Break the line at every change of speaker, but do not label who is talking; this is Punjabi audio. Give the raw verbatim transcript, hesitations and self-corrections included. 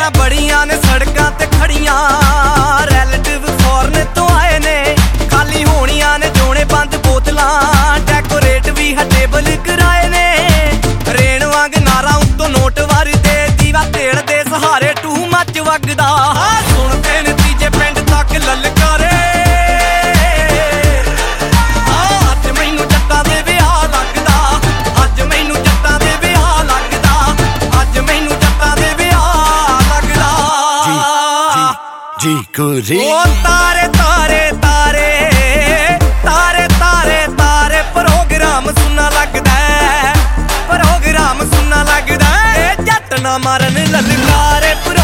ਕਾਰਾਂ ਬੜੀਆਂ ਨੇ ਸੜਕਾਂ ਤੇ ਖੜੀਆਂ, ਰੈਲੇਟਿਵ ਫੋਰਨ ਤੋਂ ਆਏ ਨੇ, ਖਾਲੀ ਹੋਣੀਆਂ ਨੇ ਜੋਣੇ ਬੰਦ ਬੋਤਲਾਂ, ਡੈਕੋਰੇਟ ਵੀ ਹਟੇਬਲ ਕਰਾਏ ਨੇ। ਰੇਣ ਵਾਂਗ ਨਾਰਾ ਉੱਤੋਂ ਨੋਟ ਵਰਦੇ, ਦੀਵਾ ਤੇੜ ਦੇ ਸਹਾਰੇ ਟੂ ਮੱਚ ਵਗਦਾ। ਸੁਣਦੇ ਨਤੀਜੇ ਪਿੰਡ ਤੱਕ ਲਲਕਾਰੇ, ਅੱਜ ਮੈਨੂੰ ਜੱਟਾਂ ਦੇ ਵਿਆਹ ਲੱਗਦਾ, ਅੱਜ ਮੈਨੂੰ ਜੱਟਾਂ ਦੇ ਵਿਆਹ ਲੱਗਦਾ, ਅੱਜ ਮੈਨੂੰ ਜੱਟਾਂ ਦੇ ਵਿਆਹ ਲੱਗਦਾ।
ਜੀ ਕੁਰੀ
ਉਹ ਤਾਰੇ ਤਾਰੇ ਤਾਰੇ ਤਾਰੇ ਤਾਰੇ ਤਾਰੇ ਪ੍ਰੋਗਰਾਮ ਸੁਣਨਾ ਲੱਗਦਾ, ਪ੍ਰੋਗਰਾਮ ਸੁਣਨਾ ਲੱਗਦਾ। ਇਹ ਜੱਟ ਨਾ ਮਾਰਨ ਲਲਕਾਰੇ।